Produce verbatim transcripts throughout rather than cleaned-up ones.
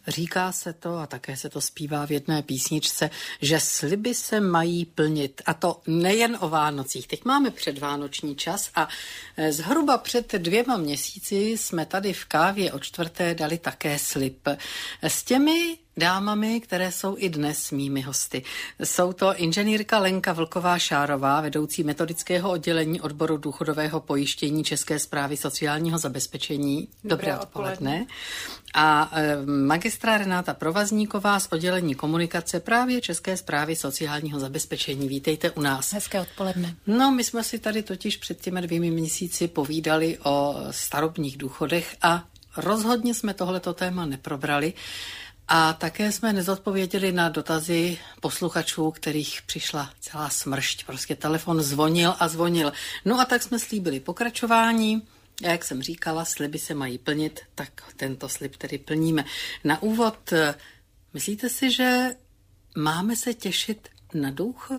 Říká se to, a také se to zpívá v jedné písničce, že sliby se mají plnit. A to nejen o Vánocích. Teď máme předvánoční čas a zhruba před dvěma měsíci jsme tady v Kávě o čtvrté dali také slib. S těmi dámami, které jsou i dnes mými hosty. Jsou to inženýrka Lenka Vlková-Šárová, vedoucí metodického oddělení odboru důchodového pojištění České správy sociálního zabezpečení. Dobré, Dobré odpoledne. odpoledne. A e, magistra Renáta Provazníková z oddělení komunikace právě České správy sociálního zabezpečení. Vítejte u nás. Hezké odpoledne. No, my jsme si tady totiž před těmi dvěmi měsíci povídali o starobních důchodech a rozhodně jsme tohleto téma neprobrali. A také jsme nezodpověděli na dotazy posluchačů, kterých přišla celá smršť. Prostě telefon zvonil a zvonil. No a tak jsme slíbili pokračování. A jak jsem říkala, sliby se mají plnit, tak tento slib tedy plníme. Na úvod, myslíte si, že máme se těšit na důchod?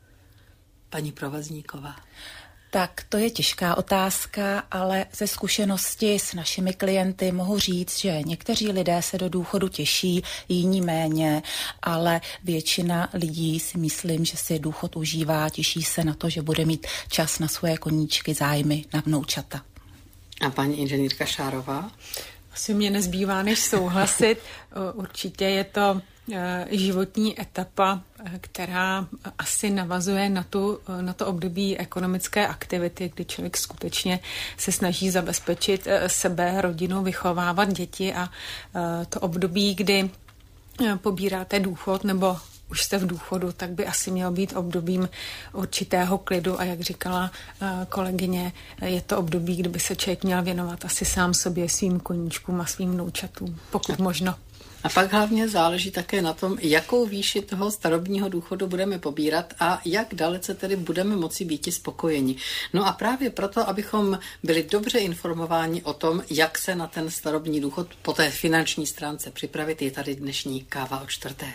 Paní Provazníková. Tak to je těžká otázka, ale ze zkušenosti s našimi klienty mohu říct, že někteří lidé se do důchodu těší, jiní méně, ale většina lidí si myslím, že si důchod užívá, těší se na to, že bude mít čas na svoje koníčky, zájmy, na vnoučata. A paní inženýrka Šárová? Asi mě nezbývá než souhlasit. Určitě je to životní etapa, která asi navazuje na, tu, na to období ekonomické aktivity, kdy člověk skutečně se snaží zabezpečit sebe, rodinu, vychovávat děti a to období, kdy pobíráte důchod nebo už jste v důchodu, tak by asi mělo být obdobím určitého klidu a jak říkala kolegyně, je to období, kdy by se člověk měl věnovat asi sám sobě, svým koníčkům a svým vnoučatům, pokud možno. A pak hlavně záleží také na tom, jakou výši toho starobního důchodu budeme pobírat a jak dalece tedy budeme moci být spokojeni. No a právě proto, abychom byli dobře informováni o tom, jak se na ten starobní důchod po té finanční stránce připravit, je tady dnešní káva o čtvrté.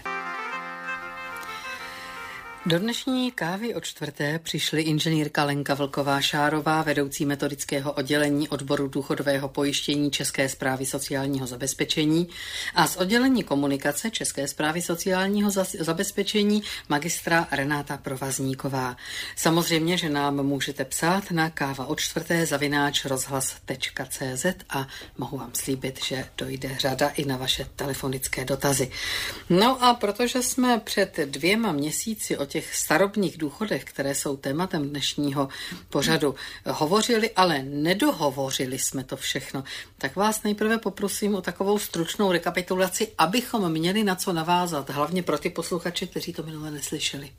Do dnešní kávy o čtvrté přišly inženýrka Lenka Vlková-Šárová, vedoucí metodického oddělení odboru důchodového pojištění České správy sociálního zabezpečení a z oddělení komunikace České správy sociálního zabezpečení magistra Renáta Provazníková. Samozřejmě, že nám můžete psát na káva o čtvrté zavináč rozhlas tečka cé zet a mohu vám slíbit, že dojde řada i na vaše telefonické dotazy. No a protože jsme před dvěma měsíci o těch starobních důchodech, které jsou tématem dnešního pořadu, hovořili, ale nedohovořili jsme to všechno, tak vás nejprve poprosím o takovou stručnou rekapitulaci, abychom měli na co navázat, hlavně pro ty posluchače, kteří to minule neslyšeli.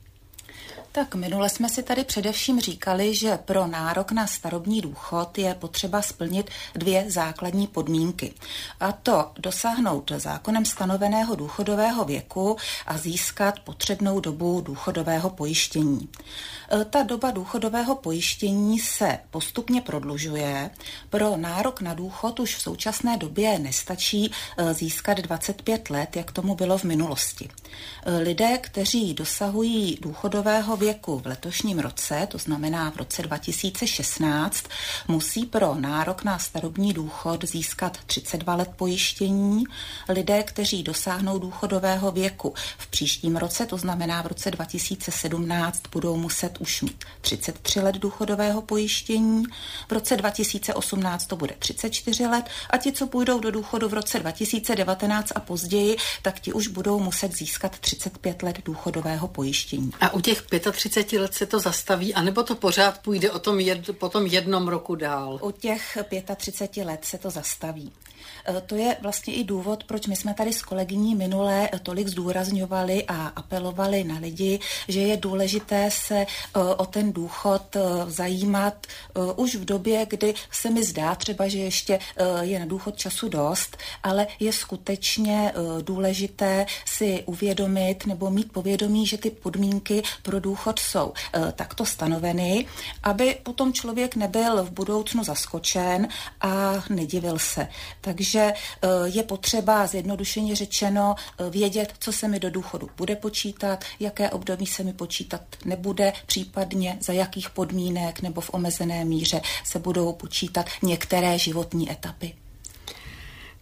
Tak minule jsme si tady především říkali, že pro nárok na starobní důchod je potřeba splnit dvě základní podmínky. A to dosáhnout zákonem stanoveného důchodového věku a získat potřebnou dobu důchodového pojištění. Ta doba důchodového pojištění se postupně prodlužuje. Pro nárok na důchod už v současné době nestačí získat dvacet pět let, jak tomu bylo v minulosti. Lidé, kteří dosahují důchodového věku v letošním roce, to znamená v roce dva tisíce šestnáct, musí pro nárok na starobní důchod získat třicet dva let pojištění. Lidé, kteří dosáhnou důchodového věku v příštím roce, to znamená v roce dva tisíce sedmnáct, budou muset už mít třicet tři let důchodového pojištění. V roce dva tisíce osmnáct to bude třicet čtyři let a ti, co půjdou do důchodu v roce dva tisíce devatenáct a později, tak ti už budou muset získat třicet pět let důchodového pojištění. A u těch třicet pět let se to zastaví, anebo to pořád půjde o tom jed, po tom jednom roku dál? U těch třicet pět let se to zastaví. To je vlastně i důvod, proč my jsme tady s kolegyní minule tolik zdůrazňovali a apelovali na lidi, že je důležité se o ten důchod zajímat už v době, kdy se mi zdá třeba, že ještě je na důchod času dost, ale je skutečně důležité si uvědomit nebo mít povědomí, že ty podmínky pro důchod jsou takto stanoveny, aby potom člověk nebyl v budoucnu zaskočen a nedivil se. Takže je potřeba, zjednodušeně řečeno, vědět, co se mi do důchodu bude počítat, jaké období se mi počítat nebude, případně za jakých podmínek nebo v omezené míře se budou počítat některé životní etapy.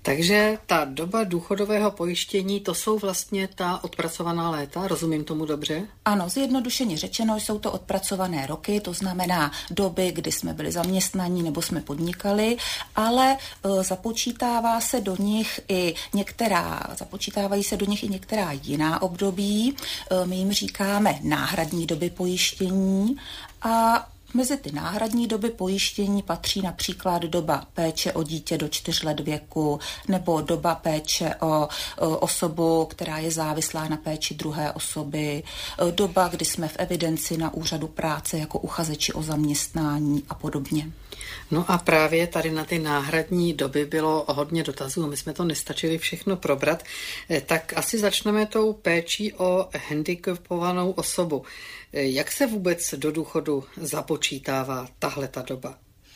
Takže ta doba důchodového pojištění, to jsou vlastně ta odpracovaná léta, rozumím tomu dobře? Ano, zjednodušeně řečeno, jsou to odpracované roky, to znamená doby, kdy jsme byli zaměstnaní nebo jsme podnikali, ale e, započítává se do nich i některá, započítávají se do nich i některá jiná období. E, my jim říkáme náhradní doby pojištění a mezi ty náhradní doby pojištění patří například doba péče o dítě do čtyř let věku nebo doba péče o, o osobu, která je závislá na péči druhé osoby, doba, kdy jsme v evidenci na úřadu práce jako uchazeči o zaměstnání a podobně. No a právě tady na ty náhradní doby bylo hodně dotazů, my jsme to nestačili všechno probrat, tak asi začneme tou péčí o handicapovanou osobu. Jak se vůbec do důchodu započítává tahle ta doba?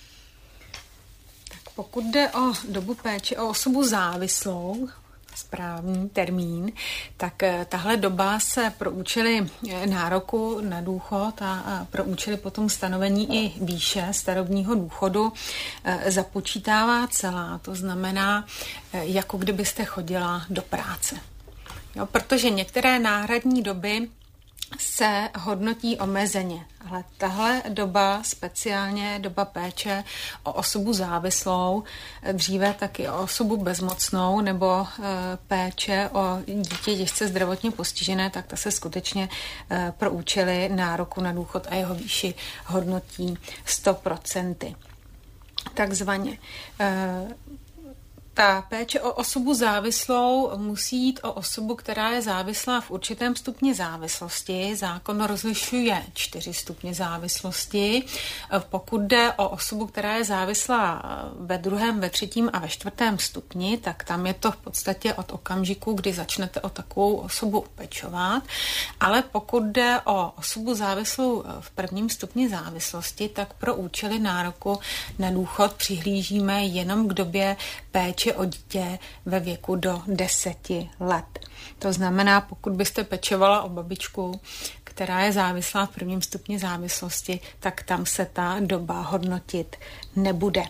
Tak pokud jde o dobu péče o osobu závislou, správný termín, tak tahle doba se pro účely nároku na důchod a pro účely potom stanovení i výše starobního důchodu započítává celá. To znamená, jako kdybyste chodila do práce. Jo, protože některé náhradní doby se hodnotí omezeně, ale tahle doba, speciálně doba péče o osobu závislou, dříve taky o osobu bezmocnou nebo e, péče o dítě těžce zdravotně postižené, tak ta se skutečně e, pro účely nároku na důchod a jeho výši hodnotí sto procent. Takzvaně. E, Ta péče o osobu závislou musí jít o osobu, která je závislá v určitém stupni závislosti. Zákon rozlišuje čtyři stupně závislosti. Pokud jde o osobu, která je závislá ve druhém, ve třetím a ve čtvrtém stupni, tak tam je to v podstatě od okamžiku, kdy začnete o takovou osobu pečovat. Ale pokud jde o osobu závislou v prvním stupni závislosti, tak pro účely nároku na důchod přihlížíme jenom k době péče o dítě ve věku do deseti let. To znamená, pokud byste pečovala o babičku, která je závislá v prvním stupni závislosti, tak tam se ta doba hodnotit nebude.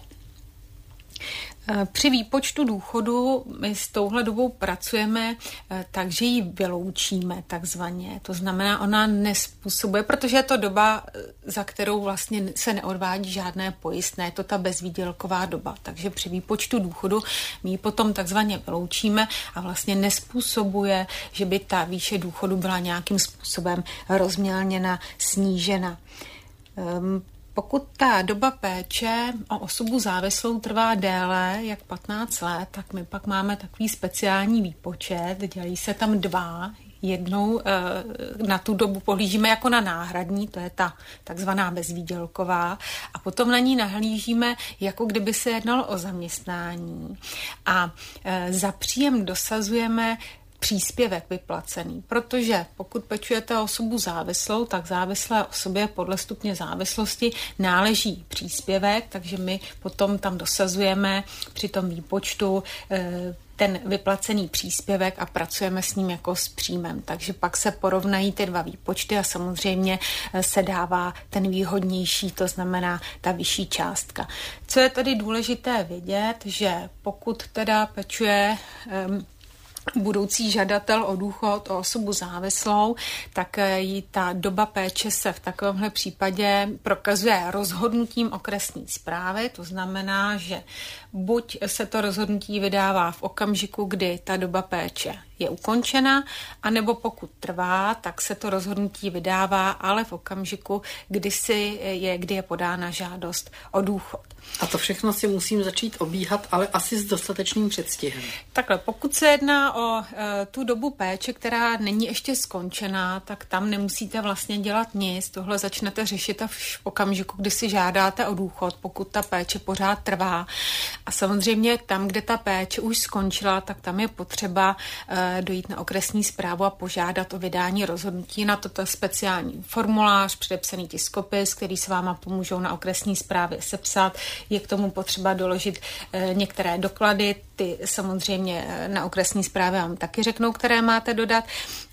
Při výpočtu důchodu my s touhle dobou pracujeme tak, že ji vyloučíme takzvaně. To znamená, ona nespůsobuje, protože je to doba, za kterou vlastně se neodvádí žádné pojistné, je to ta bezvýdělková doba. Takže při výpočtu důchodu my ji potom takzvaně vyloučíme a vlastně nespůsobuje, že by ta výše důchodu byla nějakým způsobem rozmělněna, snížena. Um, Pokud ta doba péče o osobu závislou trvá déle jak patnáct let, tak my pak máme takový speciální výpočet, dělí se tam dva. Jednou e, na tu dobu pohlížíme jako na náhradní, to je ta takzvaná bezvýdělková, a potom na ní nahlížíme, jako kdyby se jednalo o zaměstnání. A e, za příjem dosazujeme příspěvek vyplacený, protože pokud pečujete o osobu závislou, tak závislé osobě podle stupně závislosti náleží příspěvek, takže my potom tam dosazujeme při tom výpočtu ten vyplacený příspěvek a pracujeme s ním jako s příjmem. Takže pak se porovnají ty dva výpočty a samozřejmě se dává ten výhodnější, to znamená ta vyšší částka. Co je tady důležité vědět, že pokud teda pečuje um, budoucí žadatel o důchod, o osobu závislou, tak jí ta doba péče se v takovémhle případě prokazuje rozhodnutím okresní správy, to znamená, že buď se to rozhodnutí vydává v okamžiku, kdy ta doba péče je ukončena, anebo pokud trvá, tak se to rozhodnutí vydává, ale v okamžiku, kdy, si je, kdy je podána žádost o důchod. A to všechno si musím začít obíhat, ale asi s dostatečným předstihem. Takhle, pokud se jedná o e, tu dobu péče, která není ještě skončená, tak tam nemusíte vlastně dělat nic. Tohle začnete řešit v okamžiku, kdy si žádáte o důchod, pokud ta péče pořád trvá. A samozřejmě tam, kde ta péče už skončila, tak tam je potřeba e, dojít na okresní správu a požádat o vydání rozhodnutí. Na toto speciální formulář, předepsaný tiskopis, který s váma pomůžou na okresní správě sepsat. Je k tomu potřeba doložit e, některé doklady, ty samozřejmě na okresní správě vám taky řeknou, které máte dodat.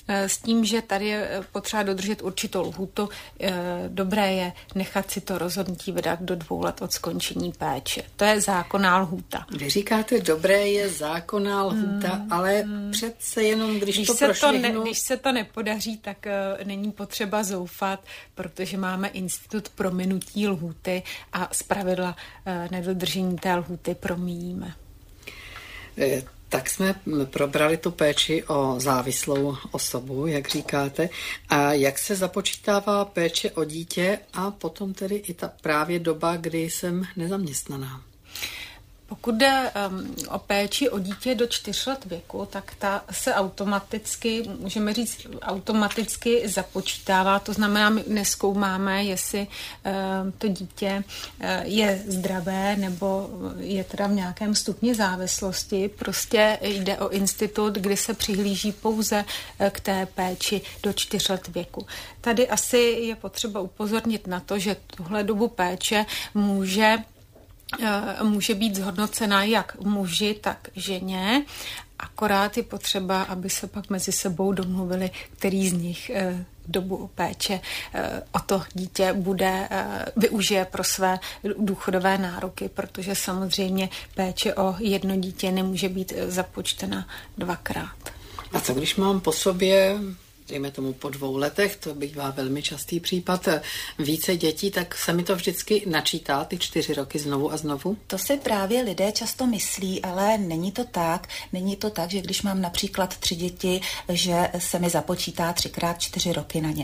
s tím, že tady je potřeba dodržet určitou lhůtu. Dobré je nechat si to rozhodnutí vydat do dvou let od skončení péče. To je zákonná lhůta. Vy říkáte, dobré je zákonná lhůta, hmm, ale hmm. přece jenom, když, když to prošvihnu... Když se to nepodaří, tak uh, není potřeba zoufat, protože máme institut prominutí lhůty a zpravidla uh, nedodržení té lhůty promíjíme. E, tak jsme probrali tu péči o závislou osobu, jak říkáte. A jak se započítává péče o dítě a potom tedy i ta právě doba, kdy jsem nezaměstnaná? Pokud jde um, o péči o dítě do čtyř let věku, tak ta se automaticky, můžeme říct, automaticky započítává. To znamená, my nezkoumáme, jestli um, to dítě uh, je zdravé nebo je teda v nějakém stupni závislosti. Prostě jde o institut, kdy se přihlíží pouze uh, k té péči do čtyř let věku. Tady asi je potřeba upozornit na to, že tuhle dobu péče může může být zhodnocena jak muži, tak ženě. Akorát je potřeba, aby se pak mezi sebou domluvili, který z nich dobu péče o to dítě bude, využije pro své důchodové nároky, protože samozřejmě péče o jedno dítě nemůže být započtena dvakrát. A co když mám po sobě, dejme tomu po dvou letech, to bývá velmi častý případ, více dětí, tak se mi to vždycky načítá ty čtyři roky znovu a znovu? To si právě lidé často myslí, ale není to tak. Není to tak, že když mám například tři děti, že se mi započítá třikrát čtyři roky na ně.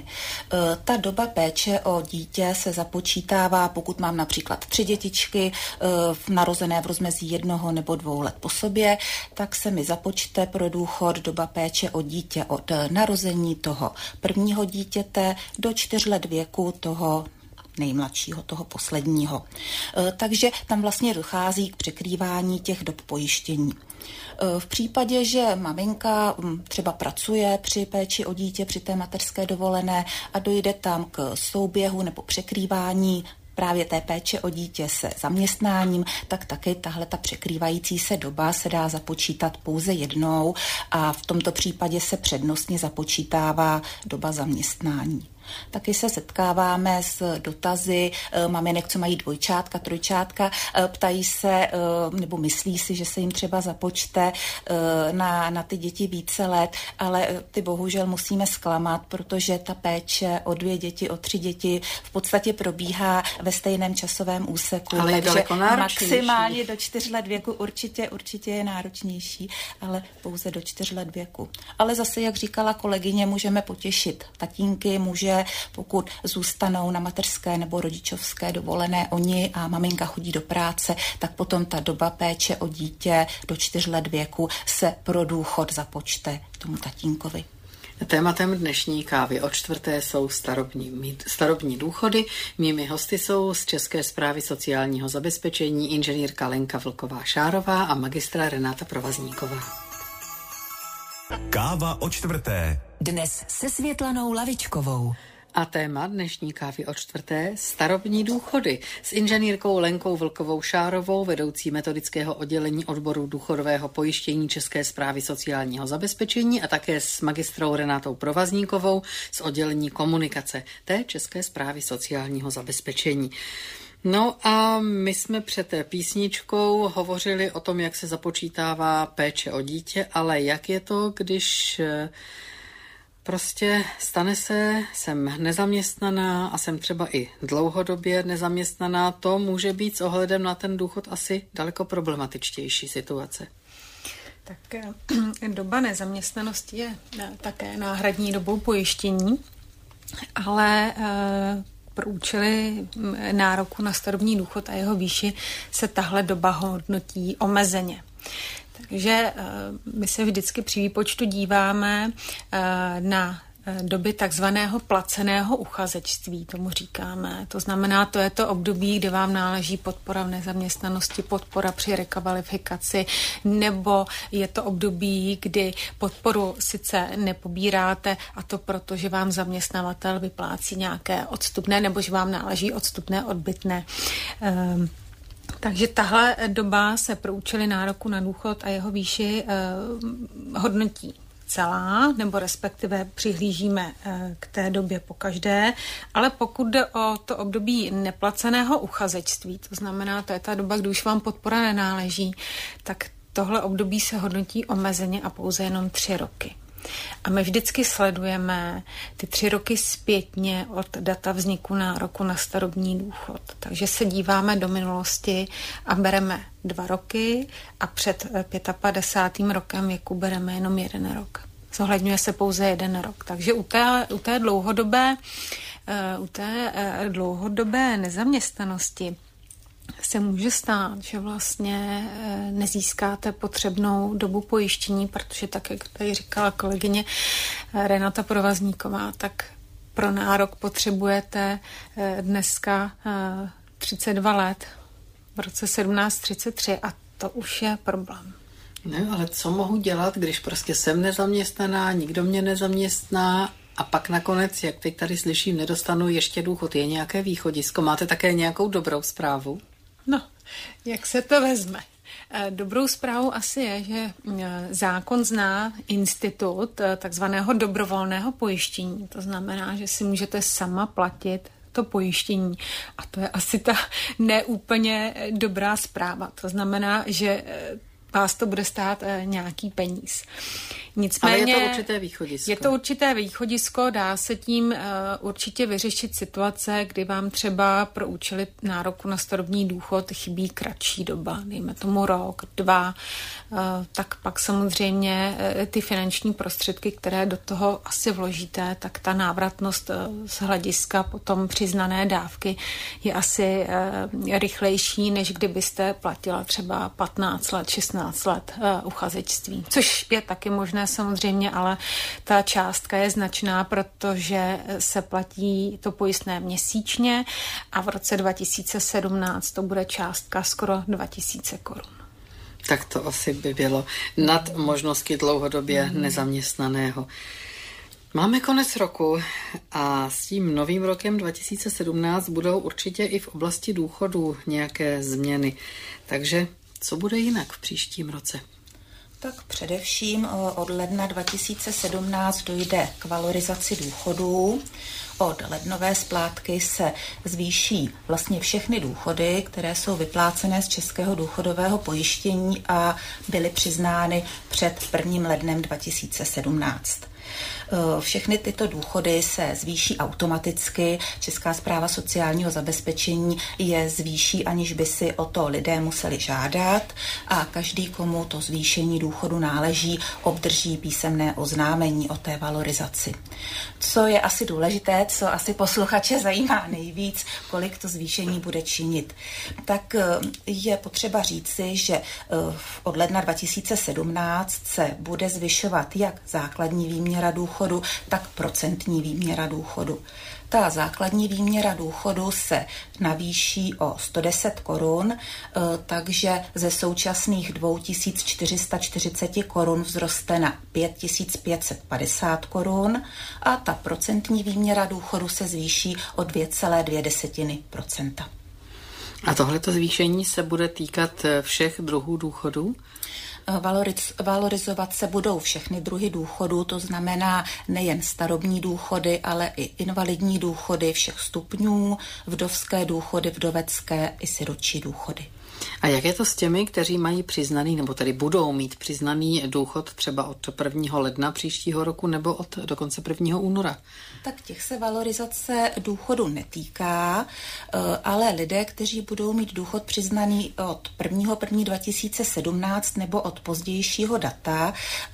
Ta doba péče o dítě se započítává, pokud mám například tři dětičky narozené v rozmezí jednoho nebo dvou let po sobě, tak se mi započte pro důchod doba péče o dítě od narození toho prvního dítěte do čtyř let věku toho nejmladšího, toho posledního. Takže tam vlastně dochází k překrývání těch dob pojištění. V případě, že maminka třeba pracuje při péči o dítě, při té mateřské dovolené a dojde tam k souběhu nebo překrývání právě té péče o dítě se zaměstnáním, tak taky tahle ta překrývající se doba se dá započítat pouze jednou a v tomto případě se přednostně započítává doba zaměstnání. Taky se setkáváme s dotazy maminek, co mají dvojčátka, trojčátka, ptají se nebo myslí si, že se jim třeba započte na, na ty děti více let, ale ty bohužel musíme zklamat, protože ta péče o dvě děti, o tři děti v podstatě probíhá ve stejném časovém úseku. Ale je daleko náročnější. Maximálně do čtyř let věku určitě, určitě je náročnější, ale pouze do čtyř let věku. Ale zase, jak říkala kolegyně, můžeme potěšit tatínky, může, pokud zůstanou na mateřské nebo rodičovské dovolené oni a maminka chodí do práce, tak potom ta doba péče o dítě do čtyř let věku se pro důchod započte tomu tatínkovi. Tématem dnešní kávy o čtvrté jsou starobní, starobní důchody. Mými hosty jsou z České správy sociálního zabezpečení inženýrka Lenka Vlková-Šárová a magistra Renáta Provazníková. Káva o čtvrté. Dnes se Světlanou Lavičkovou. A téma dnešní kávy o čtvrté starobní důchody s inženýrkou Lenkou Vlkovou-Šárovou, vedoucí metodického oddělení odboru důchodového pojištění České správy sociálního zabezpečení a také s magistrou Renátou Provazníkovou z oddělení komunikace té České správy sociálního zabezpečení. No a my jsme před písničkou hovořili o tom, jak se započítává péče o dítě, ale jak je to, když prostě stane se, jsem nezaměstnaná a jsem třeba i dlouhodobě nezaměstnaná, to může být s ohledem na ten důchod asi daleko problematičtější situace. Tak doba nezaměstnanosti je také náhradní dobou pojištění, ale pro účely nároku na starobní důchod a jeho výši se tahle doba hodnotí omezeně. Takže my se vždycky při výpočtu díváme na doby takzvaného placeného uchazečství, tomu říkáme. To znamená, to je to období, kdy vám náleží podpora v nezaměstnanosti, podpora při rekvalifikaci, nebo je to období, kdy podporu sice nepobíráte, a to proto, že vám zaměstnavatel vyplácí nějaké odstupné, nebo že vám náleží odstupné odbytné. Um, Takže tahle doba se pro účely nároku na důchod a jeho výši eh, hodnotí celá, nebo respektive přihlížíme k té době pokaždé, ale pokud jde o to období neplaceného uchazečství, to znamená, to je ta doba, kdy už vám podpora nenáleží, tak tohle období se hodnotí omezeně a pouze jenom tři roky. A my vždycky sledujeme ty tři roky zpětně od data vzniku nároku na starobní důchod. Takže se díváme do minulosti a bereme dva roky a před padesátým pátým rokem věku bereme jenom jeden rok. Zohledňuje se pouze jeden rok. Takže u té, u té dlouhodobé, u té dlouhodobé nezaměstnanosti se může stát, že vlastně nezískáte potřebnou dobu pojištění, protože tak, jak tady říkala kolegyně Renata Provazníková, tak pro nárok potřebujete dneska třicet dva let, v roce sedmnáct třicet tři a to už je problém. No, ale co mohu dělat, když prostě jsem nezaměstnaná, nikdo mě nezaměstná a pak nakonec, jak teď tady slyším, nedostanu ještě důchod. Je nějaké východisko? Máte také nějakou dobrou zprávu? No, jak se to vezme? Dobrou zprávou asi je, že zákon zná institut takzvaného dobrovolného pojištění. To znamená, že si můžete sama platit to pojištění. A to je asi ta neúplně dobrá zpráva. To znamená, že vás to bude stát nějaký peníz. Nicméně, ale je to určité východisko. Je to určité východisko, dá se tím uh, určitě vyřešit situace, kdy vám třeba pro účely nároku na starobní důchod chybí kratší doba, dejme tomu rok, dva, uh, tak pak samozřejmě uh, ty finanční prostředky, které do toho asi vložíte, tak ta návratnost uh, z hlediska potom přiznané dávky je asi uh, rychlejší, než kdybyste platila třeba patnáct let, šestnáct let uh, uchazečství, což je taky možné samozřejmě, ale ta částka je značná, protože se platí to pojistné měsíčně a v roce dva tisíce sedmnáct to bude částka skoro dva tisíce korun. Tak to asi by bylo nad možnosti dlouhodobě nezaměstnaného. Máme konec roku a s tím novým rokem dva tisíce sedmnáct budou určitě i v oblasti důchodů nějaké změny. Takže co bude jinak v příštím roce? Tak především od ledna dva tisíce sedmnáct dojde k valorizaci důchodů. Od lednové splátky se zvýší vlastně všechny důchody, které jsou vyplácené z Českého důchodového pojištění a byly přiznány před prvním lednem dva tisíce sedmnáct. Všechny tyto důchody se zvýší automaticky. Česká správa sociálního zabezpečení je zvýší, aniž by si o to lidé museli žádat a každý, komu to zvýšení důchodu náleží, obdrží písemné oznámení o té valorizaci. Co je asi důležité, co asi posluchače zajímá nejvíc, kolik to zvýšení bude činit, tak je potřeba říci, že od ledna dva tisíce sedmnáct se bude zvyšovat jak základní výměra důchodu, tak procentní výměra důchodu. Ta základní výměra důchodu se navýší o sto deset korun, takže ze současných dva tisíce čtyři sta čtyřicet korun vzroste na pět tisíc pět set padesát korun a ta procentní výměra důchodu se zvýší o dvě celé dvě procenta. A tohleto zvýšení se bude týkat všech druhů důchodů? Valoriz, valorizovat se budou všechny druhy důchodů, to znamená nejen starobní důchody, ale i invalidní důchody všech stupňů, vdovské důchody, vdovecké i sirotčí důchody. A jak je to s těmi, kteří mají přiznaný, nebo tedy budou mít přiznaný důchod třeba od prvního ledna příštího roku nebo od dokonce prvního února? Tak těch se valorizace důchodu netýká, ale lidé, kteří budou mít důchod přiznaný od prvního prvního dva tisíce sedmnáct nebo od pozdějšího data,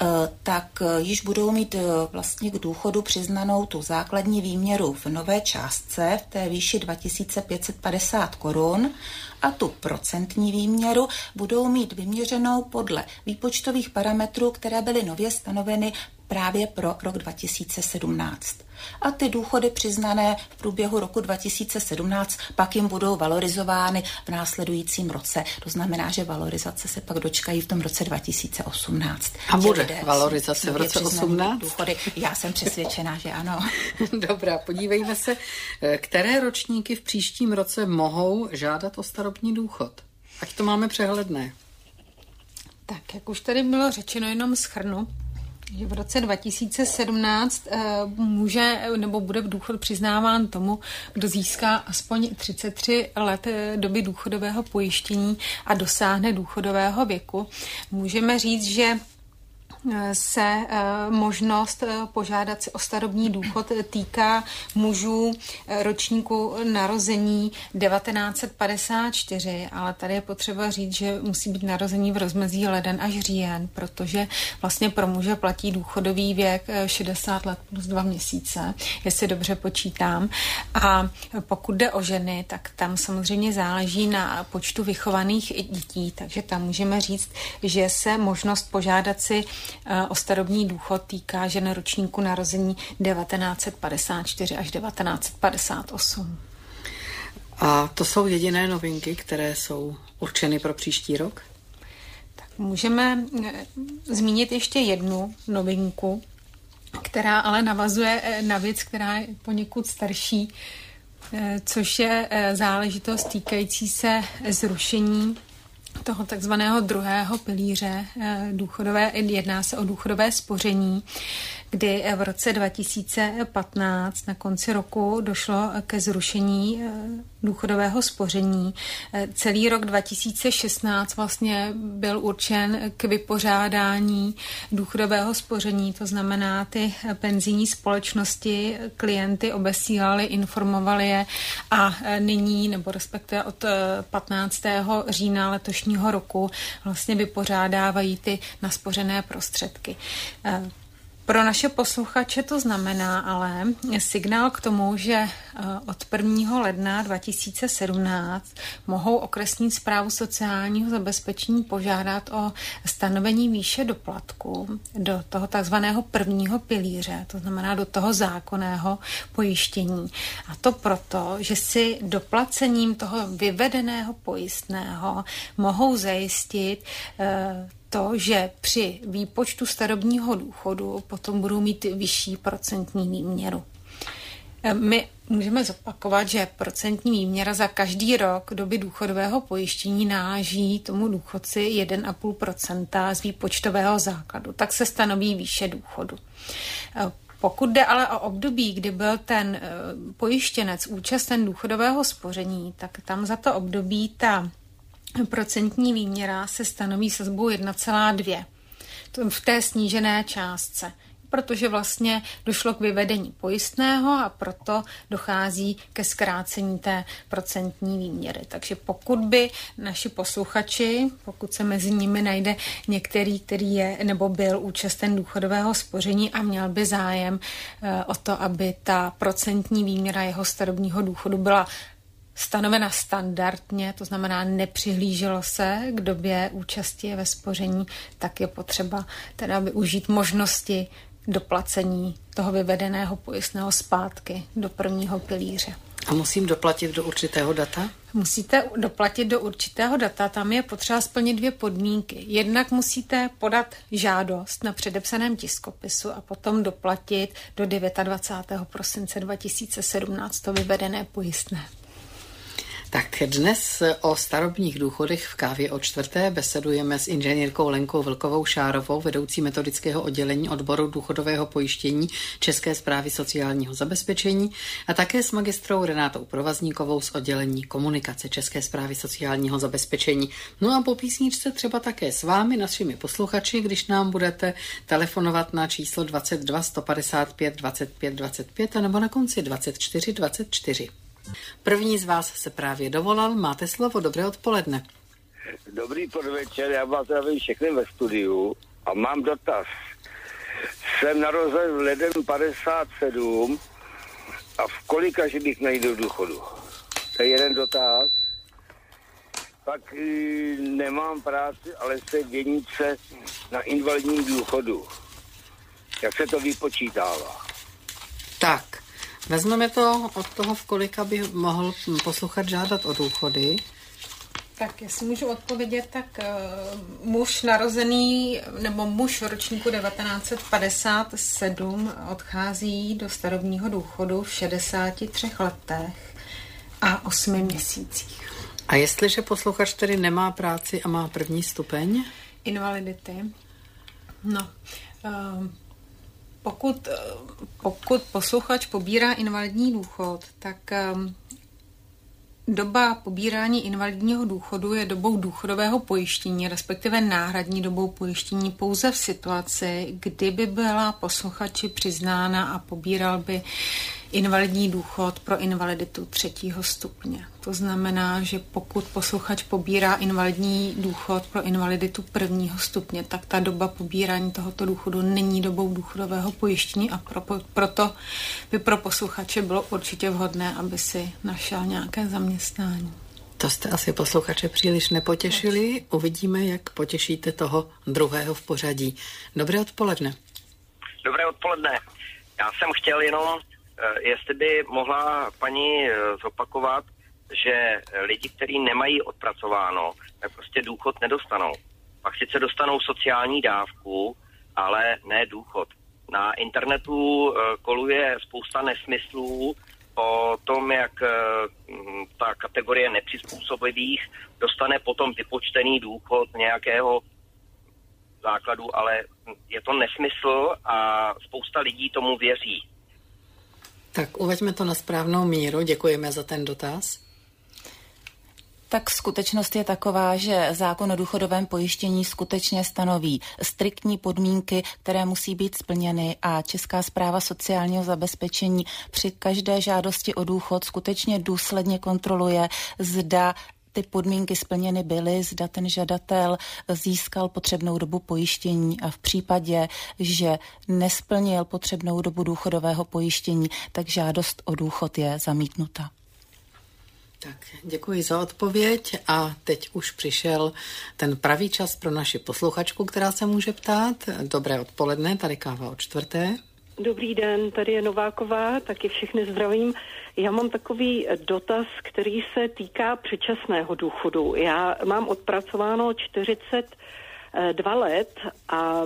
tak již budou mít vlastně k důchodu přiznanou tu základní výměru v nové částce v té výši dva tisíce pět set padesát korun a tu procentní výměru budou mít vyměřenou podle výpočtových parametrů, které byly nově stanoveny právě pro rok dva tisíce sedmnáct. A ty důchody přiznané v průběhu roku dva tisíce sedmnáct pak jim budou valorizovány v následujícím roce. To znamená, že valorizace se pak dočkají v tom roce dva tisíce osmnáct. A bude valorizace v roce osmnáct? Důchody. Já jsem přesvědčená, že ano. Dobrá, podívejme se, které ročníky v příštím roce mohou žádat o starobní důchod. Ať to máme přehledné. Tak, jak už tady bylo řečeno, jenom shrnu. že v roce dva tisíce sedmnáct může nebo bude důchod přiznáván tomu, kdo získá aspoň třicet tři let doby důchodového pojištění a dosáhne důchodového věku. Můžeme říct, že se možnost požádat si o starobní důchod týká mužů ročníku narození devatenáct set padesát čtyři, ale tady je potřeba říct, že musí být narození v rozmezí leden až říjen, protože vlastně pro muže platí důchodový věk šedesát let plus dva měsíce, jestli dobře počítám. A pokud jde o ženy, tak tam samozřejmě záleží na počtu vychovaných dětí, takže tam můžeme říct, že se možnost požádat si o starobní důchod týká žen ročníku narození devatenáct set padesát čtyři až devatenáct set padesát osm. A to jsou jediné novinky, které jsou určeny pro příští rok? Tak můžeme zmínit ještě jednu novinku, která ale navazuje na věc, která je poněkud starší, což je záležitost týkající se zrušení toho takzvaného druhého pilíře důchodové, jedná se o důchodové spoření, kdy v roce dva tisíce patnáct na konci roku došlo ke zrušení důchodového spoření. Celý rok dva tisíce šestnáct vlastně byl určen k vypořádání důchodového spoření, to znamená ty penzijní společnosti klienty obesílali, informovali je a nyní, nebo respektive od patnáctého října letošního roku vlastně vypořádávají ty naspořené prostředky. Pro naše posluchače to znamená ale signál k tomu, že od prvního ledna dva tisíce sedmnáct mohou okresní správu sociálního zabezpečení požádat o stanovení výše doplatku do toho takzvaného prvního pilíře, to znamená do toho zákonného pojištění. A to proto, že si doplacením toho vyvedeného pojistného mohou zajistit to, že při výpočtu starobního důchodu potom budou mít vyšší procentní výměru. My můžeme zopakovat, že procentní výměra za každý rok doby důchodového pojištění náleží tomu důchodci jedna celá pět procenta z výpočtového základu. Tak se stanoví výše důchodu. Pokud jde ale o období, kdy byl ten pojištěnec účasten důchodového spoření, tak tam za to období ta procentní výměra se stanoví sazbou jedna celá dvě v té snížené částce, protože vlastně došlo k vyvedení pojistného a proto dochází ke zkrácení té procentní výměry. Takže pokud by naši posluchači, pokud se mezi nimi najde některý, který je nebo byl účasten důchodového spoření a měl by zájem o to, aby ta procentní výměra jeho starobního důchodu byla stanovena standardně, to znamená nepřihlíželo se k době účasti ve spoření, tak je potřeba teda využít možnosti doplacení toho vyvedeného pojistného zpátky do prvního pilíře. A musím doplatit do určitého data? Musíte doplatit do určitého data, tam je potřeba splnit dvě podmínky. Jednak musíte podat žádost na předepsaném tiskopisu a potom doplatit do dvacátého devátého prosince dva tisíce sedmnáct to vyvedené pojistné. Tak dnes o starobních důchodech v kávě o čtvrté besedujeme s inženýrkou Lenkou Vlkovou Šárovou, vedoucí metodického oddělení odboru důchodového pojištění České správy sociálního zabezpečení a také s magistrou Renátou Provazníkovou z oddělení komunikace České správy sociálního zabezpečení. No a po písničce třeba také s vámi, našimi posluchači, když nám budete telefonovat na číslo dvacet dva sto padesát pět dvacet pět dvacet pět a nebo na konci dvacet čtyři dvacet čtyři. První z vás se právě dovolal, máte slovo, dobré odpoledne. Dobrý podvečer, já vás zdravím všechny ve studiu a mám dotaz. Jsem narozen v leden padesát sedm a v kolika živých najdu důchodu? To je jeden dotaz. Pak e, nemám práci, ale se věnice na invalidním důchodu. Jak se to vypočítává? Tak. Vezmeme to od toho, v kolika by mohl posluchač žádat o důchody. Tak jestli můžu odpovědět, tak uh, muž narozený nebo muž ročníku devatenáct set padesát sedm odchází do starobního důchodu v šedesáti třech letech a osmi měsících. A jestliže posluchač tedy nemá práci a má první stupeň? Invalidity. No, uh, Pokud, pokud posluchač pobírá invalidní důchod, tak um, doba pobírání invalidního důchodu je dobou důchodového pojištění, respektive náhradní dobou pojištění pouze v situaci, kdyby byla posluchači přiznána a pobíral by invalidní důchod pro invaliditu třetího stupně. To znamená, že pokud posluchač pobírá invalidní důchod pro invaliditu prvního stupně, tak ta doba pobírání tohoto důchodu není dobou důchodového pojištění a pro, proto by pro posluchače bylo určitě vhodné, aby si našel nějaké zaměstnání. To jste asi posluchače příliš nepotěšili. Uvidíme, jak potěšíte toho druhého v pořadí. Dobré odpoledne. Dobré odpoledne. Já jsem chtěl jenom, jestli by mohla paní zopakovat, že lidi, kteří nemají odpracováno, tak prostě důchod nedostanou. Pak sice dostanou sociální dávku, ale ne důchod. Na internetu koluje spousta nesmyslů o tom, jak ta kategorie nepřizpůsobivých dostane potom vypočtený důchod nějakého základu, ale je to nesmysl a spousta lidí tomu věří. Tak uveďme to na správnou míru. Děkujeme za ten dotaz. Tak skutečnost je taková, že zákon o důchodovém pojištění skutečně stanoví striktní podmínky, které musí být splněny a Česká správa sociálního zabezpečení při každé žádosti o důchod skutečně důsledně kontroluje, zda ty podmínky splněny byly, zda ten žadatel získal potřebnou dobu pojištění a v případě, že nesplnil potřebnou dobu důchodového pojištění, tak žádost o důchod je zamítnuta. Tak děkuji za odpověď a teď už přišel ten pravý čas pro naši posluchačku, která se může ptát. Dobré odpoledne, tady káva o čtvrté. Dobrý den, tady je Nováková, taky všechny zdravím. Já mám takový dotaz, který se týká předčasného důchodu. Já mám odpracováno čtyřicet dva let a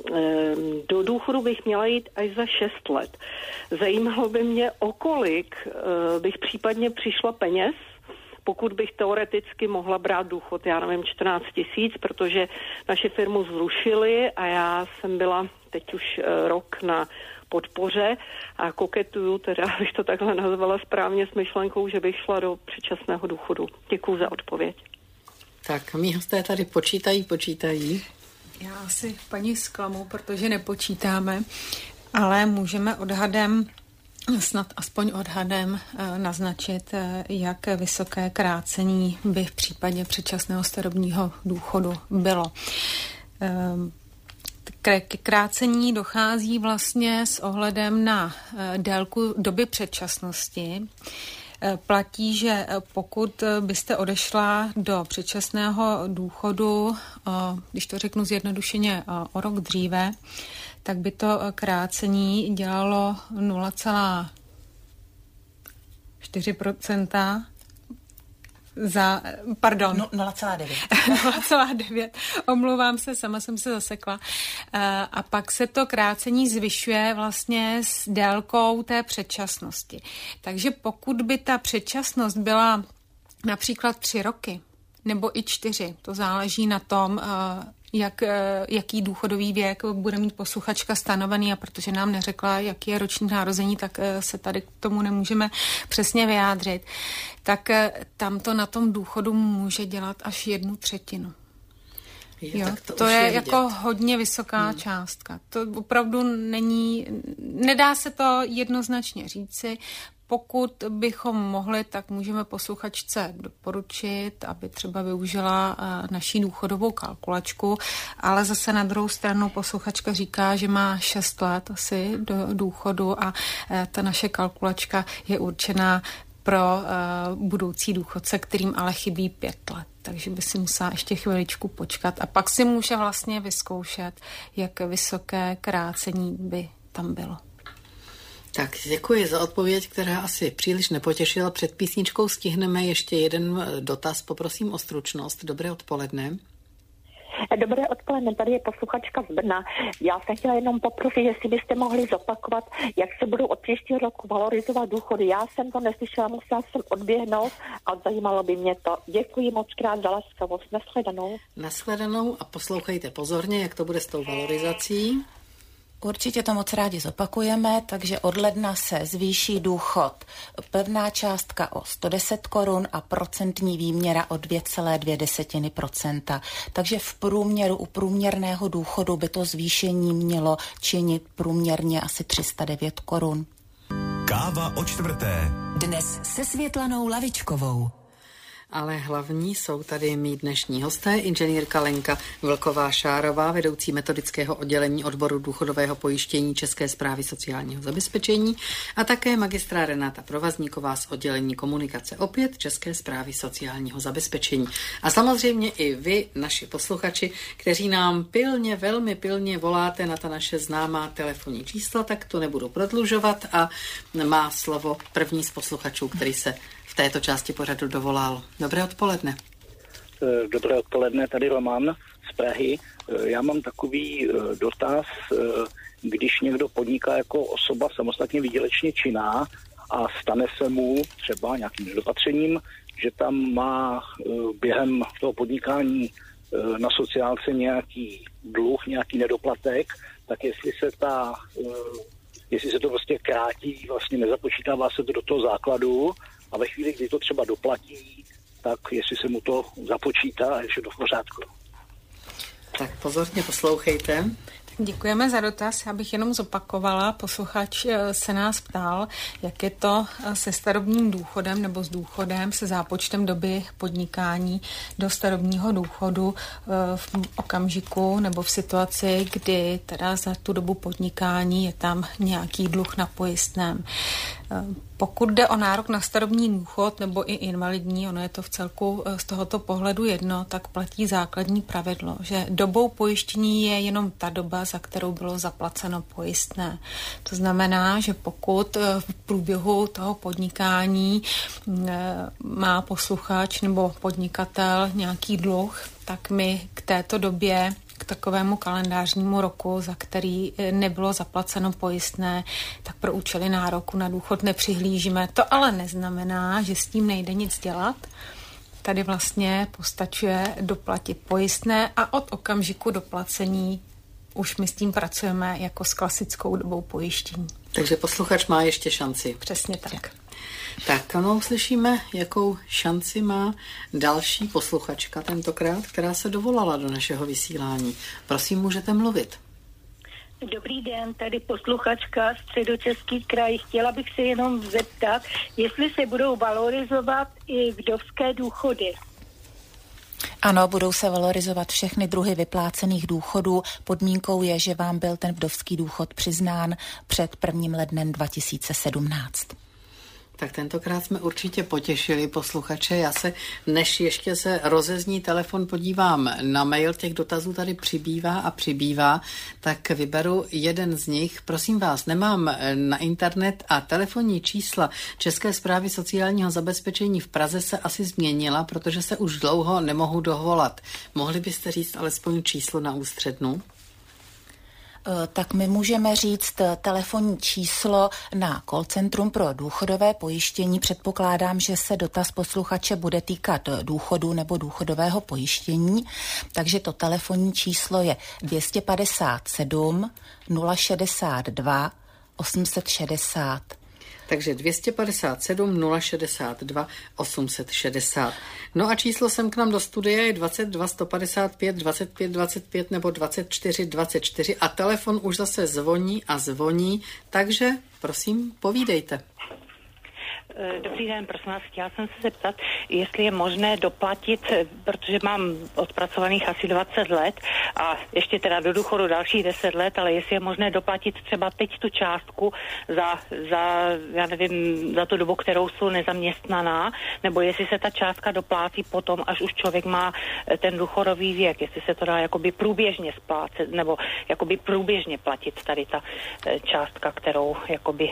do důchodu bych měla jít až za šest let. Zajímalo by mě, o kolik bych případně přišla peněz, pokud bych teoreticky mohla brát důchod, já nevím, čtrnáct tisíc, protože naši firmu zrušili a já jsem byla teď už rok na podpoře a koketuju, teda bych to takhle nazvala správně, s myšlenkou, že bych šla do předčasného důchodu. Děkuju za odpověď. Tak, mý hosté tady počítají, počítají. Já asi paní zklamu, protože nepočítáme, ale můžeme odhadem, snad aspoň odhadem naznačit, jak vysoké krácení by v případě předčasného starobního důchodu bylo. K krácení dochází vlastně s ohledem na délku doby předčasnosti. Platí, že pokud byste odešla do předčasného důchodu, když to řeknu zjednodušeně, o rok dříve, tak by to krácení dělalo nula celá čtyři procenta za, pardon. No, nula celá devět. nula celá devět, omlouvám se, sama jsem se zasekla. A pak se to krácení zvyšuje vlastně s délkou té předčasnosti. Takže pokud by ta předčasnost byla například tři roky, nebo i čtyři, to záleží na tom, jak, jaký důchodový věk bude mít posluchačka stanovený, a protože nám neřekla, jaký je roční narození, tak se tady k tomu nemůžeme přesně vyjádřit, tak tam to na tom důchodu může dělat až jednu třetinu. Je, jo, to to je, je jako hodně vysoká hmm. částka. To opravdu není, nedá se to jednoznačně říci. Pokud bychom mohli, tak můžeme posluchačce doporučit, aby třeba využila naší důchodovou kalkulačku, ale zase na druhou stranu posluchačka říká, že má šest let asi do důchodu a ta naše kalkulačka je určená pro budoucí důchodce, kterým ale chybí pět let. Takže by si musela ještě chviličku počkat a pak si může vlastně vyzkoušet, jak vysoké krácení by tam bylo. Tak děkuji za odpověď, která asi příliš nepotěšila. Před písničkou stihneme ještě jeden dotaz. Poprosím o stručnost. Dobré odpoledne. Dobré odpoledne, tady je posluchačka z Brna. Já jsem chtěla jenom poprosit, jestli byste mohli zopakovat, jak se budou od příštího roku valorizovat důchody. Já jsem to neslyšela, musela jsem odběhnout a zajímalo by mě to. Děkuji moc krát za laskavost. Nashledanou. Nashledanou a poslouchejte pozorně, jak to bude s tou valorizací. Určitě to moc rádi zopakujeme, takže od ledna se zvýší důchod pevná částka o sto deset korun a procentní výměra o dvě celé dvě procenta. Takže v průměru u průměrného důchodu by to zvýšení mělo činit průměrně asi tři sta devět korun. Káva o čtvrté. Dnes se Světlanou Lavičkovou. Ale hlavní jsou tady mý dnešní hosté, inženýrka Lenka Vlková-Šárová, vedoucí metodického oddělení odboru důchodového pojištění České správy sociálního zabezpečení a také magistra Renáta Provazníková z oddělení komunikace opět České správy sociálního zabezpečení. A samozřejmě i vy, naši posluchači, kteří nám pilně, velmi pilně voláte na ta naše známá telefonní čísla, tak to nebudu prodlužovat a má slovo první z posluchačů, který se v této části pořadu dovolal. Dobré odpoledne. Dobré odpoledne, tady Roman z Prahy. Já mám takový dotaz, když někdo podniká jako osoba samostatně výdělečně činná a stane se mu třeba nějakým nedopatřením, že tam má během toho podnikání na sociálce nějaký dluh, nějaký nedoplatek, tak jestli se ta, jestli se to prostě krátí, vlastně nezapočítává se to do toho základu, a ve chvíli, kdy to třeba doplatí, tak jestli se mu to započítá, je to v pořádku. Tak pozorně poslouchejte. Děkujeme za dotaz. Já bych jenom zopakovala. Posluchač se nás ptal, jak je to se starobním důchodem nebo s důchodem, se zápočtem doby podnikání do starobního důchodu v okamžiku nebo v situaci, kdy teda za tu dobu podnikání je tam nějaký dluh na pojistném. Pokud jde o nárok na starobní důchod nebo i invalidní, ono je to v celku z tohoto pohledu jedno, tak platí základní pravidlo, že dobou pojištění je jenom ta doba, za kterou bylo zaplaceno pojistné. To znamená, že pokud v průběhu toho podnikání má posluchač nebo podnikatel nějaký dluh, tak my k této době, k takovému kalendářnímu roku, za který nebylo zaplaceno pojistné, tak pro účely nároku na důchod nepřihlížíme. To ale neznamená, že s tím nejde nic dělat. Tady vlastně postačuje doplatit pojistné a od okamžiku doplacení už my s tím pracujeme jako s klasickou dobou pojištění. Takže posluchač má ještě šanci. Přesně tak. Tak, ano, uslyšíme, jakou šanci má další posluchačka tentokrát, která se dovolala do našeho vysílání. Prosím, můžete mluvit. Dobrý den, tady posluchačka Středočeský kraj. Chtěla bych se jenom zeptat, jestli se budou valorizovat i vdovské důchody. Ano, budou se valorizovat všechny druhy vyplácených důchodů. Podmínkou je, že vám byl ten vdovský důchod přiznán před prvním lednem dva tisíce sedmnáct. Tak tentokrát jsme určitě potěšili posluchače. Já se, než ještě se rozezní telefon, podívám na mail, těch dotazů tady přibývá a přibývá, tak vyberu jeden z nich. Prosím vás, nemám na internet a telefonní čísla České správy sociálního zabezpečení v Praze se asi změnila, protože se už dlouho nemohu dovolat. Mohli byste říct alespoň číslo na ústřednu? Tak my můžeme říct telefonní číslo na call centrum pro důchodové pojištění. Předpokládám, že se dotaz posluchače bude týkat důchodu nebo důchodového pojištění. Takže to telefonní číslo je dvě stě padesát sedm nula šedesát dva osm set šedesát. Takže dvě stě padesát sedm nula šedesát dva osm set šedesát. No a číslo sem k nám do studia je dvacet dva sto padesát pět dvacet pět dvacet pět nebo dvacet čtyři dvacet čtyři a telefon už zase zvoní a zvoní, takže prosím, povídejte. Dobrý den, prosím vás, chtěla jsem se zeptat, jestli je možné doplatit, protože mám odpracovaných asi dvacet let a ještě teda do důchodu dalších deset let, ale jestli je možné doplatit třeba teď tu částku za, za, já nevím, za tu dobu, kterou jsou nezaměstnaná, nebo jestli se ta částka doplácí potom, až už člověk má ten důchodový věk, jestli se to dá jakoby průběžně splácet, nebo jakoby průběžně platit tady ta částka, kterou jakoby...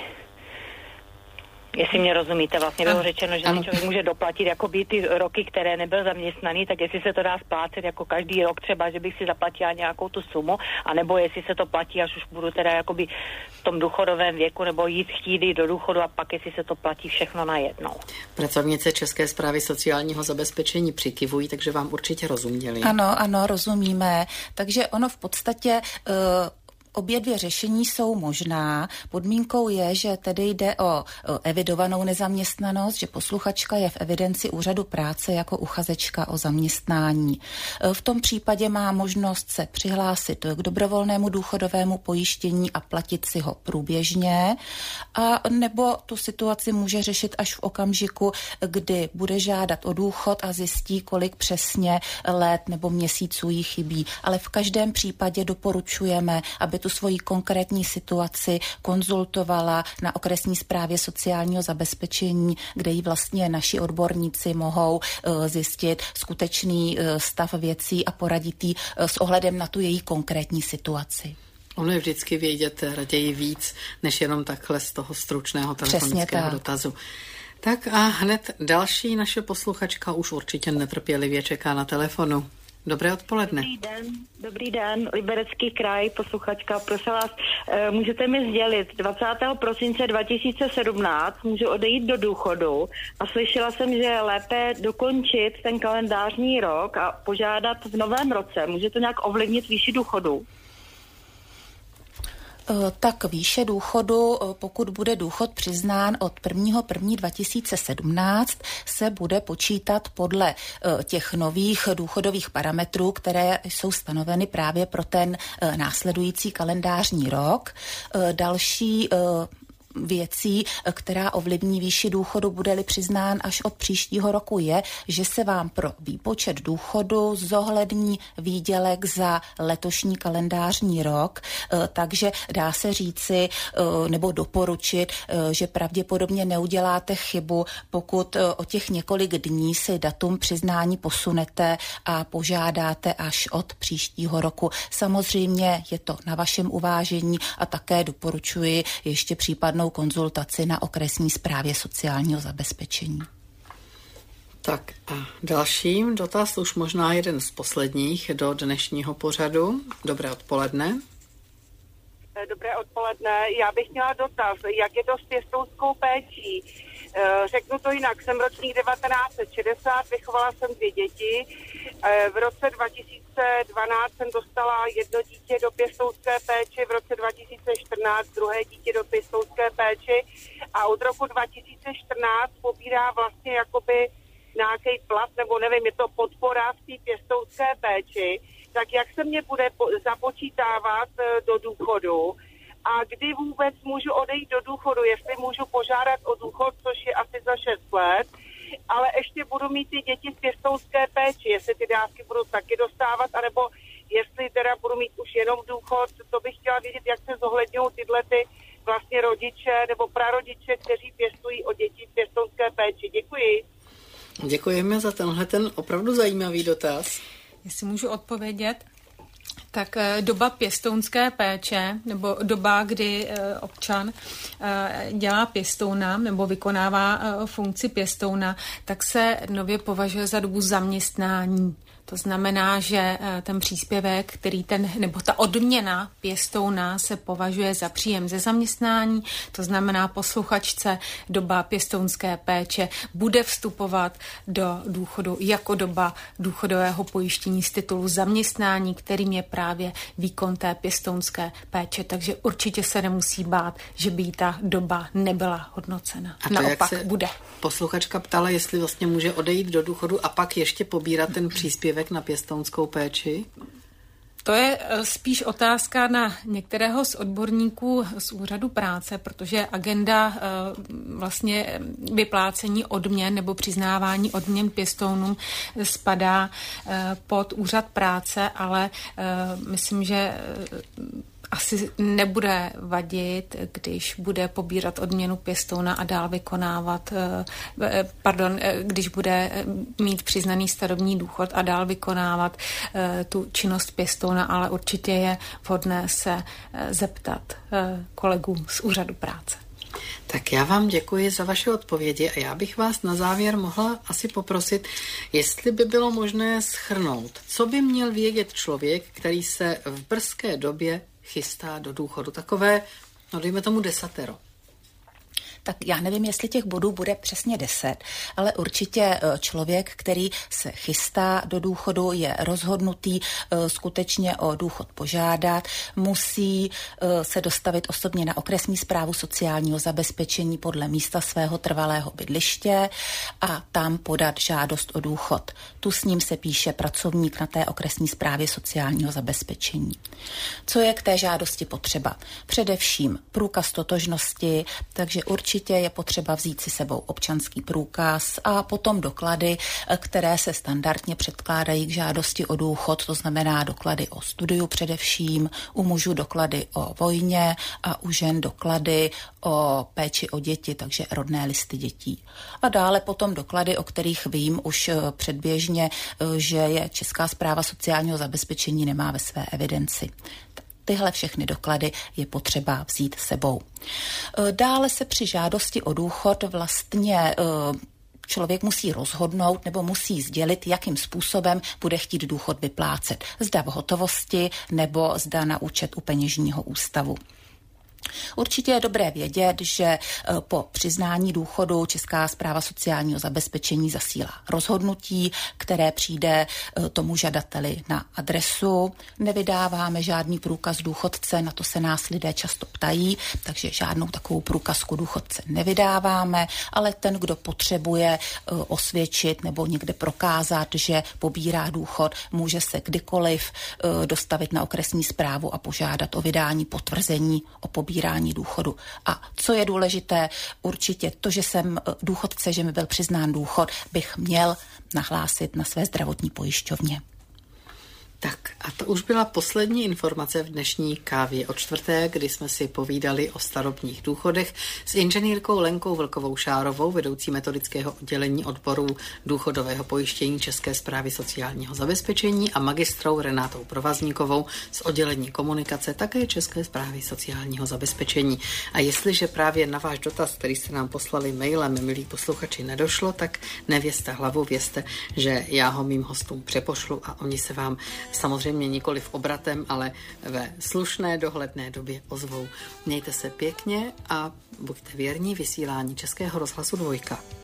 Jestli mě rozumíte, vlastně bylo řečeno, že si člověk může doplatit jakoby ty roky, které nebyl zaměstnaný, tak jestli se to dá splácet jako každý rok třeba, že bych si zaplatila nějakou tu sumu, anebo jestli se to platí, až už budu teda jakoby v tom důchodovém věku, nebo jít chtít jít do důchodu a pak jestli se to platí všechno najednou. Pracovnice České správy sociálního zabezpečení přikyvují, takže vám určitě rozuměli. Ano, ano, rozumíme. Takže ono v podstatě... Uh, Obě dvě řešení jsou možná. Podmínkou je, že tedy jde o evidovanou nezaměstnanost, že posluchačka je v evidenci úřadu práce jako uchazečka o zaměstnání. V tom případě má možnost se přihlásit k dobrovolnému důchodovému pojištění a platit si ho průběžně, a nebo tu situaci může řešit až v okamžiku, kdy bude žádat o důchod a zjistí, kolik přesně let nebo měsíců jí chybí. Ale v každém případě doporučujeme, aby tu svoji konkrétní situaci konzultovala na okresní správě sociálního zabezpečení, kde jí vlastně naši odborníci mohou zjistit skutečný stav věcí a poradit jí s ohledem na tu její konkrétní situaci. Ono je vždycky vědět raději víc, než jenom takhle z toho stručného telefonického tak. dotazu. Tak a hned další naše posluchačka už určitě netrpělivě čeká na telefonu. Dobré odpoledne. Dobrý den, dobrý den, Liberecký kraj, posluchačka, prosím vás, můžete mi sdělit, dvacátého prosince dva tisíce sedmnáct můžu odejít do důchodu a slyšela jsem, že je lépe dokončit ten kalendářní rok a požádat v novém roce. Může to nějak ovlivnit výši důchodu? Tak výše důchodu, pokud bude důchod přiznán od prvního prvního dva tisíce sedmnáct, se bude počítat podle těch nových důchodových parametrů, které jsou stanoveny právě pro ten následující kalendářní rok. Další věcí, která ovlivní výši důchodu, bude-li přiznán až od příštího roku, je, že se vám pro výpočet důchodu zohlední výdělek za letošní kalendářní rok, takže dá se říci nebo doporučit, že pravděpodobně neuděláte chybu, pokud o těch několik dní si datum přiznání posunete a požádáte až od příštího roku. Samozřejmě je to na vašem uvážení a také doporučuji ještě případnou konzultaci na okresní správě sociálního zabezpečení. Tak a další dotaz, už možná jeden z posledních do dnešního pořadu. Dobré odpoledne. Dobré odpoledne. Já bych měla dotaz, jak je to s pěstounskou péčí. Řeknu to jinak, jsem ročník devatenáct set šedesát, vychovala jsem dvě děti. V roce dva tisíce dvanáct jsem dostala jedno dítě do pěstounské péče, v roce dva tisíce čtrnáct druhé dítě do pěstounské péče a od roku dva tisíce čtrnáct pobírá vlastně jakoby nějaký plat, nebo nevím, je to podpora v té pěstounské péči. Tak jak se mě bude započítávat do důchodu a kdy vůbec můžu odejít do důchodu, jestli můžu požádat o důchod, což je asi za šest let, ale ještě budu mít ty děti z pěstounské péči, jestli ty dávky budu taky dostávat, anebo jestli teda budu mít už jenom důchod, to bych chtěla vědět, jak se zohledňují tyhle ty vlastně rodiče nebo prarodiče, kteří pěstují o děti v pěstounské péči. Děkuji. Děkujeme za tenhle ten opravdu zajímavý dotaz. Jestli můžu odpovědět, tak doba pěstounské péče nebo doba, kdy občan dělá pěstouna nebo vykonává funkci pěstouna, tak se nově považuje za dobu zaměstnání. To znamená, že ten příspěvek, který ten, nebo ta odměna pěstouna se považuje za příjem ze zaměstnání, to znamená posluchačce doba pěstounské péče bude vstupovat do důchodu jako doba důchodového pojištění z titulu zaměstnání, kterým je právě výkon té pěstounské péče. Takže určitě se nemusí bát, že by jí ta doba nebyla hodnocena. A to, naopak jak se bude. Posluchačka ptala, jestli vlastně může odejít do důchodu a pak ještě pobírat ten příspěvek na pěstounskou péči? To je spíš otázka na některého z odborníků z úřadu práce, protože agenda vlastně vyplácení odměn nebo přiznávání odměn pěstounům spadá pod úřad práce, ale myslím, že asi nebude vadit, když bude pobírat odměnu pěstouna a dál vykonávat, pardon, když bude mít přiznaný starobní důchod a dál vykonávat tu činnost pěstouna, ale určitě je vhodné se zeptat kolegů z úřadu práce. Tak já vám děkuji za vaše odpovědi a já bych vás na závěr mohla asi poprosit, jestli by bylo možné shrnout, co by měl vědět člověk, který se v brzké době chystá do důchodu. Takové, no dejme tomu desatero. Tak já nevím, jestli těch bodů bude přesně deset, ale určitě člověk, který se chystá do důchodu, je rozhodnutý skutečně o důchod požádat, musí se dostavit osobně na okresní správu sociálního zabezpečení podle místa svého trvalého bydliště a tam podat žádost o důchod. Tu s ním se píše pracovník na té okresní správě sociálního zabezpečení. Co je k té žádosti potřeba? Především průkaz totožnosti, takže určitě je potřeba vzít si sebou občanský průkaz a potom doklady, které se standardně předkládají k žádosti o důchod, to znamená doklady o studiu především, u mužů doklady o vojně a u žen doklady o péči o děti, takže rodné listy dětí. A dále potom doklady, o kterých vím už předběžně, že je Česká správa sociálního zabezpečení nemá ve své evidenci. Tyhle všechny doklady je potřeba vzít sebou. Dále se při žádosti o důchod vlastně člověk musí rozhodnout nebo musí sdělit, jakým způsobem bude chtít důchod vyplácet. Zda v hotovosti nebo zda na účet u peněžního ústavu. Určitě je dobré vědět, že po přiznání důchodu Česká správa sociálního zabezpečení zasílá rozhodnutí, které přijde tomu žadateli na adresu. Nevydáváme žádný průkaz důchodce, na to se nás lidé často ptají, takže žádnou takovou průkazku důchodce nevydáváme, ale ten, kdo potřebuje osvědčit nebo někde prokázat, že pobírá důchod, může se kdykoliv dostavit na okresní správu a požádat o vydání potvrzení o pobírání důchodu. A co je důležité, určitě to, že jsem důchodce, že mi byl přiznán důchod, bych měl nahlásit na své zdravotní pojišťovně. Tak a to už byla poslední informace v dnešní kávě o čtvrté, kdy jsme si povídali o starobních důchodech s inženýrkou Lenkou Vlkovou-Šárovou, vedoucí metodického oddělení odboru důchodového pojištění České správy sociálního zabezpečení a magistrou Renátou Provazníkovou z oddělení komunikace také České správy sociálního zabezpečení. A jestliže právě na váš dotaz, který jste nám poslali mailem, milí posluchači, nedošlo, tak nevězte hlavu, vězte, že já ho mým hostům přepošlu a oni se vám samozřejmě nikoliv obratem, ale ve slušné dohledné době ozvou. Mějte se pěkně a buďte věrní vysílání Českého rozhlasu Dvojka.